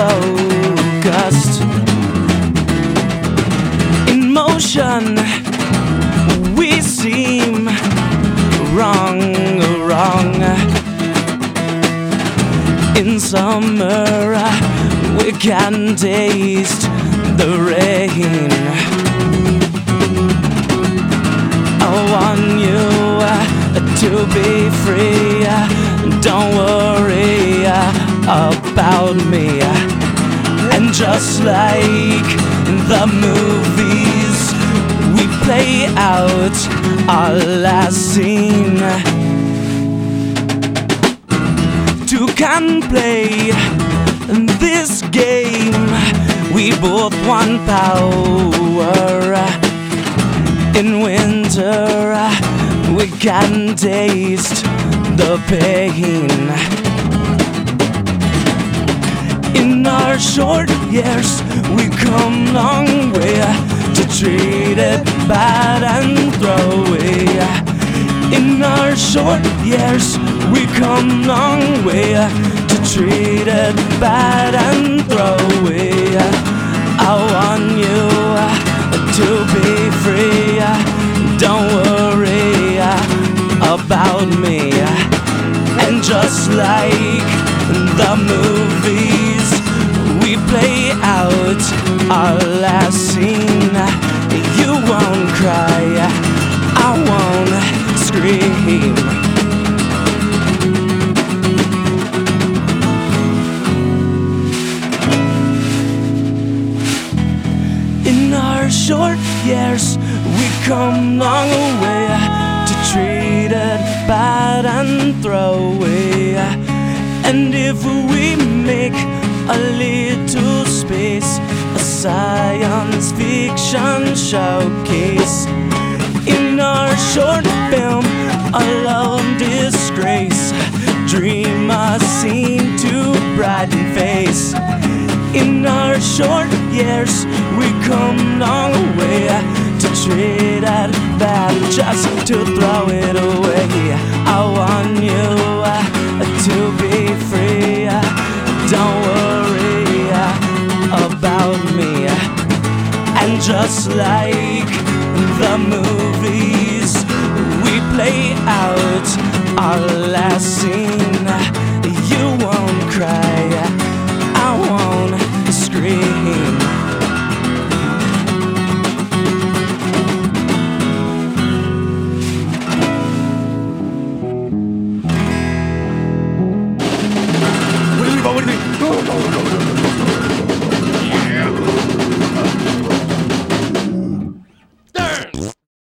focused. In motion, we seem wrong. In summer, we can taste the rain. I want you to be free. Don't worry about me. And just like the movies, we play out our last scene. Two can play this game. We both want power. In winter, we can taste the pain. In our short years, we come long way to treat it bad and throw away. In our short years, we come long way to treat it bad and throw away. I want you to be free. Don't worry about me. And just like the movies, we play out our last scene. You won't cry, I won't scream. In our short years, we come long way to treat it bad and throw away. And if we make a little space, a science fiction showcase. In our short film, a love disgrace, dream a scene to brighten face. In our short years, we come long way to treat it bad, just to throw it away. I want you to be free. Don't worry about me. And just like the movies, we play out our last scene. You won't cry,